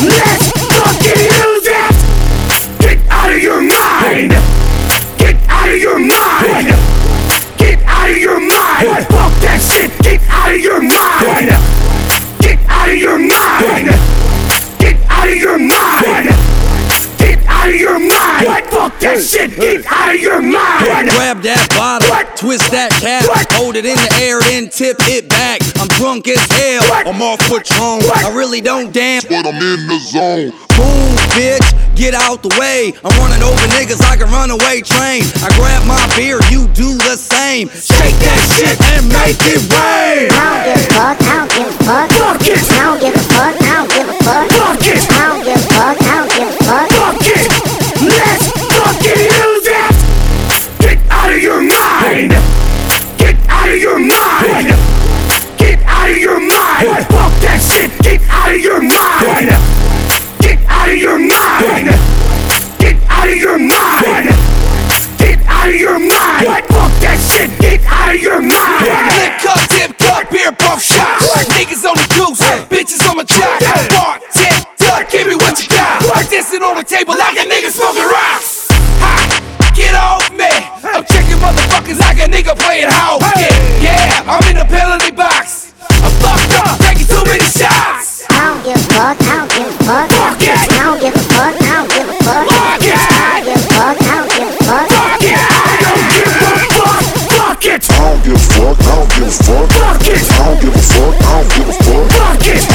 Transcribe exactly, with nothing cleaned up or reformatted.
Let's fucking use it! Get out of your mind! Get out of your mind! Get out of your mind! Fuck that shit! Get out of your mind! Get out of your mind! Get out of your mind! Get out of your mind! What? Fuck that shit! Get out of your mind! Grab that bottle, What? twist that cap, What? hold it in the air, then tip it back. I'm drunk as hell, What? I'm off Patron. What? I really don't dance, But I'm in the zone. Boom, bitch, get out the way. I'm running over niggas like a runaway train. I grab my beer, you do the same. Shake that shit and make it rain. I don't give a fuck, I don't give a fuck. Fuck it! I don't give a fuck, I don't give a fuck. Fuck it! I don't give a fuck, I don't give a fuck. Fuck it! Let's fucking use it! Get out of your mind! Get out of your mind! Get out of your mind! Fuck that shit! Get out of your mind! Get out of your mind! Get out of your mind! Get out of your mind! Fuck that shit! Get out of your mind! Lip cup, tip cup, beer pump shot. Niggas on the goose, bitches on my jock. Bar, tip, duck, give me what you got. Dancing on the table like a nigga smoking rocks. Ha, get off me. I'm checking motherfuckers like a nigga playing house. Yeah, yeah, I'm in the penalty box. I'm fucked up, taking too many shots. I don't give a fuck, I don't give a fuck. Fuck it! I don't give a fuck, I don't give a fuck. Fuck it! I don't give a fuck, I don't give a fuck. Fuck it! I don't give a fuck! Fuck it! I don't give a fuck, I don't give a fuck. Fuck it! I don't give a fuck, I don't give a fuck. Fuck it!